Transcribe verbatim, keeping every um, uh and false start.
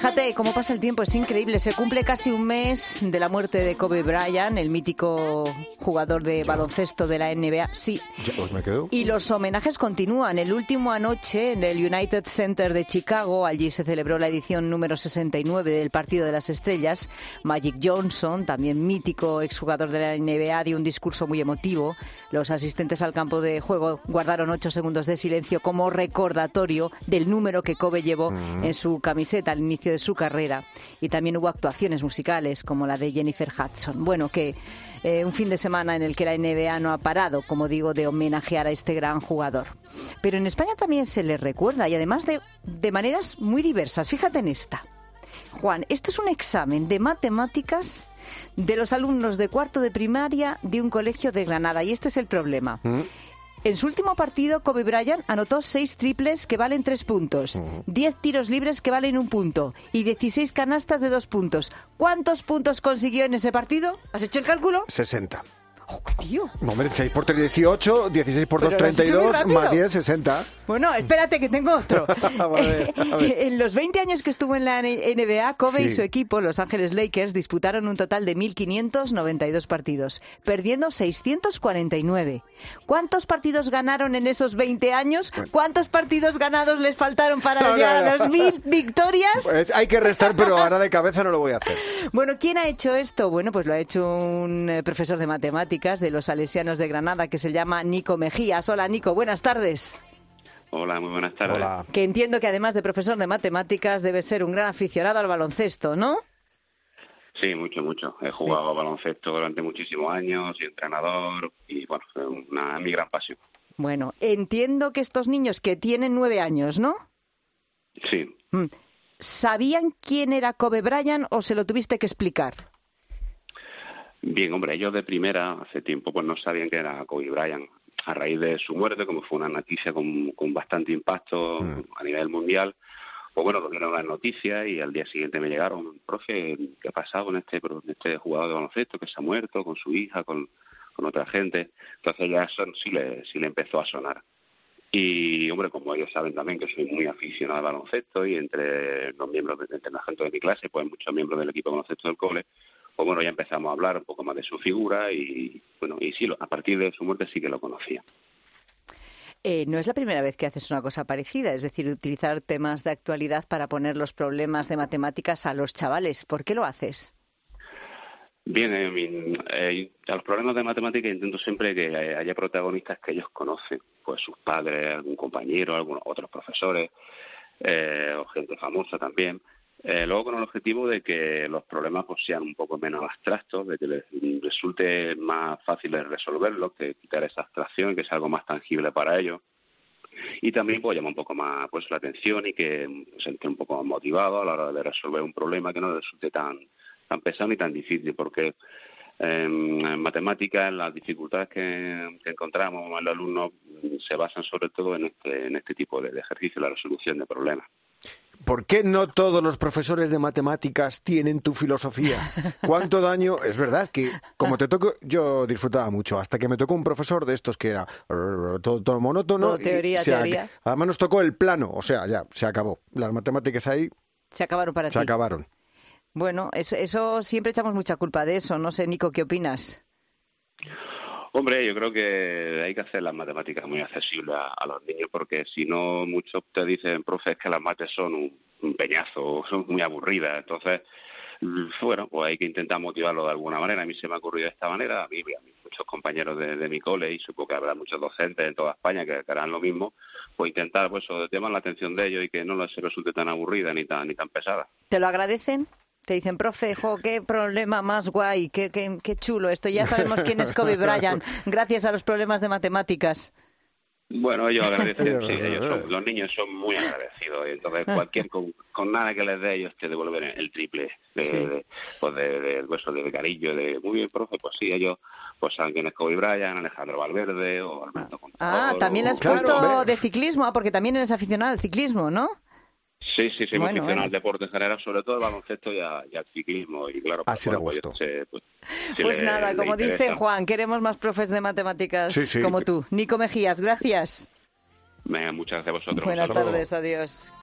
Fíjate cómo pasa el tiempo, es increíble. Se cumple casi un mes de la muerte de Kobe Bryant, el mítico jugador de baloncesto de la N B A. Sí. Ya, pues me quedo. Y los homenajes continúan. El último anoche en el United Center de Chicago, allí se celebró la edición número sesenta y nueve del Partido de las Estrellas. Magic Johnson, también mítico exjugador de la N B A, dio un discurso muy emotivo. Los asistentes al campo de juego guardaron ocho segundos de silencio como recordatorio del número que Kobe llevó mm. en su camiseta al inicio de su carrera. Y también hubo actuaciones musicales como la de Jennifer Hudson. Bueno, que eh, un fin de semana en el que la N B A no ha parado, como digo, de homenajear a este gran jugador. Pero en España también se le recuerda, y además de, de maneras muy diversas. Fíjate en esta. Juan, esto es un examen de matemáticas de los alumnos de cuarto de primaria de un colegio de Granada. Y este es el problema. ¿Mm? En su último partido, Kobe Bryant anotó seis triples que valen tres puntos, diez tiros libres que valen un punto y dieciséis canastas de dos puntos. ¿Cuántos puntos consiguió en ese partido? ¿Has hecho el cálculo? sesenta. ¡Oh, qué tío! No, hombre, seis por tres, dieciocho, dieciséis por dos, treinta y dos, más diez, sesenta. Bueno, espérate que tengo otro. a ver, a ver. En los veinte años que estuvo en la N B A, Kobe sí. y su equipo, Los Ángeles Lakers, disputaron un total de mil quinientos noventa y dos partidos, perdiendo seiscientos cuarenta y nueve. ¿Cuántos partidos ganaron en esos veinte años? ¿Cuántos partidos ganados les faltaron para no, llegar no, no. a las mil victorias? Pues hay que restar, pero ahora de cabeza no lo voy a hacer. Bueno, ¿quién ha hecho esto? Bueno, pues lo ha hecho un eh, profesor de matemáticas de los Salesianos de Granada, que se llama Nico Mejías. Hola, Nico, buenas tardes. Hola, muy buenas tardes. Hola. Que entiendo que además de profesor de matemáticas debe ser un gran aficionado al baloncesto, ¿no? Sí, mucho, mucho. He jugado sí. baloncesto durante muchísimos años, y entrenador, y bueno, fue una, mi gran pasión. Bueno, entiendo que estos niños que tienen nueve años, ¿no? Sí. ¿Sabían quién era Kobe Bryant o se lo tuviste que explicar? Bien, hombre, ellos de primera, hace tiempo, pues no sabían que era Kobe Bryant. A raíz de su muerte, como fue una noticia con, con bastante impacto mm. a nivel mundial, pues bueno, lo vieron las noticias y al día siguiente me llegaron, profe, ¿qué ha pasado con este, con este jugador de baloncesto que se ha muerto, con su hija, con, con otra gente? Entonces ya eso sí le, sí le empezó a sonar. Y, hombre, como ellos saben también que soy muy aficionado al baloncesto y entre los miembros, de, entre la gente de mi clase, pues muchos miembros del equipo de baloncesto del cole, pues bueno, ya empezamos a hablar un poco más de su figura y, bueno, y sí, a partir de su muerte sí que lo conocía. Eh, no es la primera vez que haces una cosa parecida, es decir, utilizar temas de actualidad para poner los problemas de matemáticas a los chavales. ¿Por qué lo haces? Bien, eh, eh, a los problemas de matemáticas intento siempre que haya protagonistas que ellos conocen, pues sus padres, algún compañero, algunos otros profesores, eh, o gente famosa también. Eh, luego con el objetivo de que los problemas pues sean un poco menos abstractos, de que les resulte más fácil de resolverlos, que quitar esa abstracción, que sea algo más tangible para ellos. Y también pues llama un poco más pues la atención y que se siente un poco más motivado a la hora de resolver un problema que no resulte tan tan pesado ni tan difícil, porque eh, en matemáticas las dificultades que, que encontramos en los alumnos se basan sobre todo en este en este tipo de, de ejercicio, la resolución de problemas. ¿Por qué no todos los profesores de matemáticas tienen tu filosofía? ¿Cuánto daño? Es verdad que, como te tocó, yo disfrutaba mucho, hasta que me tocó un profesor de estos que era todo, todo monótono. Todo teoría, se, teoría. Además nos tocó el plano, o sea, ya, se acabó. Las matemáticas ahí... Se acabaron para se ti. Se acabaron. Bueno, eso, eso siempre echamos mucha culpa de eso. No sé, Nico, ¿qué opinas? Hombre, yo creo que hay que hacer las matemáticas muy accesibles a, a los niños, porque si no, muchos te dicen, profe, es que las mates son un, un peñazo, son muy aburridas. Entonces, bueno, pues hay que intentar motivarlo de alguna manera. A mí se me ha ocurrido de esta manera, a mí y a mí, muchos compañeros de, de mi cole, y supongo que habrá muchos docentes en toda España que, que harán lo mismo, pues intentar pues llamar la atención de ellos y que no les resulte tan aburrida ni tan, ni tan pesada. ¿Te lo agradecen? Te dicen, profe, jo, qué problema más guay, qué, qué, qué chulo esto. Ya sabemos quién es Kobe Bryant, gracias a los problemas de matemáticas. Bueno, ellos agradecen, sí, ellos son, los niños son muy agradecidos. Y entonces, cualquier con, con nada que les dé, ellos te devuelven el triple de, sí. de, pues de, de, de, pues de cariño, de muy bien, profe, pues sí, ellos pues saben quién es Kobe Bryant, Alejandro Valverde o Alberto Contador. Ah, también le has claro, puesto hombre. de ciclismo, ah, porque también eres aficionado al ciclismo, ¿no? Sí, sí, sí, Bueno, muy aficionado bueno. al deporte en general, sobre todo al baloncesto y, a, y al ciclismo. Y claro, Así pues, da bueno, gusto. pues, se, pues, si Pues le- nada, le como dice interesa. Juan, queremos más profes de matemáticas Sí, sí. como tú. Nico Mejías, gracias. Venga, muchas gracias a vosotros. Buenas Hasta luego. tardes, adiós.